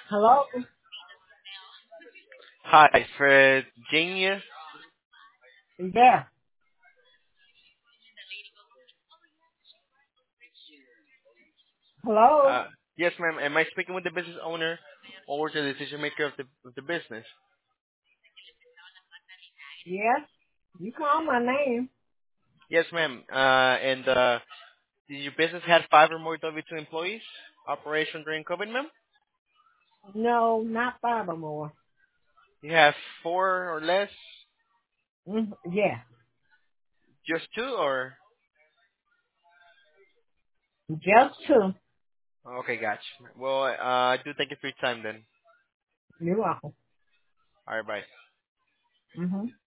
Hello? Hi, Virginia. Yeah. Hello? Uh, yes, ma'am. Am I speaking with the business owner or the decision maker of the business? Yes? You call my name. Yes, ma'am. And did your business have five or more W-2 employees? Operation during COVID, ma'am? No, not five or more. You have four or less? Yeah. Just two, or? Just two. Okay, gotcha. Well, I do thank you for your time then. You're welcome. All right, bye. hmm